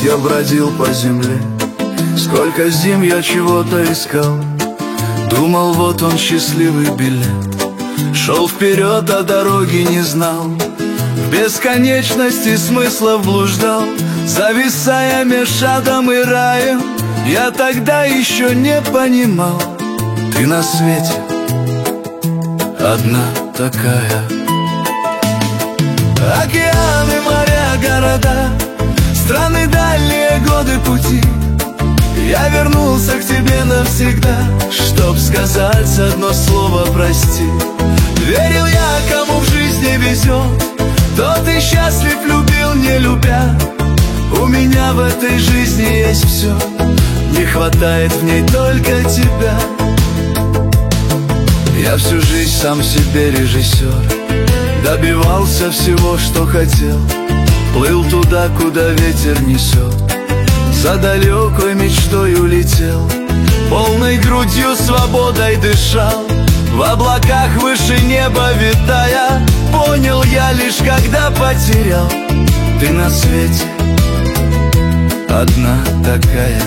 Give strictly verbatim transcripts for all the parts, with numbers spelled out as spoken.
я бродил по земле. Сколько зим я чего-то искал, думал, вот он счастливый билет. Шел вперед, а дороги не знал, в бесконечности смыслов блуждал, зависая меж адом и раем. Я тогда еще не понимал, ты на свете одна такая. Океаны, моря, города, страны, дальние годы пути. Я вернулся к тебе навсегда, чтоб сказать одно слово прости. Верил я, кому в жизни везет, тот и счастлив, любил, не любя. У меня в этой жизни есть все, не хватает в ней только тебя. Я всю жизнь сам себе режиссер, добивался всего, что хотел, плыл туда, куда ветер несет, за далекой мечтой улетел, полной грудью свободой дышал, в облаках выше неба витая. Понял я лишь, когда потерял, ты на свете одна такая.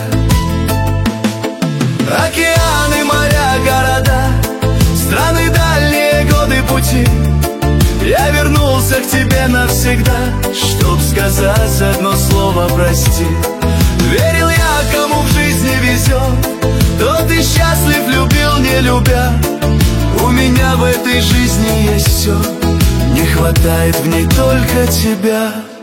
Океаны, моря, города, страны, дальние годы пути. Я вернулся к тебе навсегда, чтоб сказать одно слово прости. Верил я, кому в жизни везет, тот и счастлив, любил, не любя. У меня в этой жизни есть все, не хватает в ней только тебя.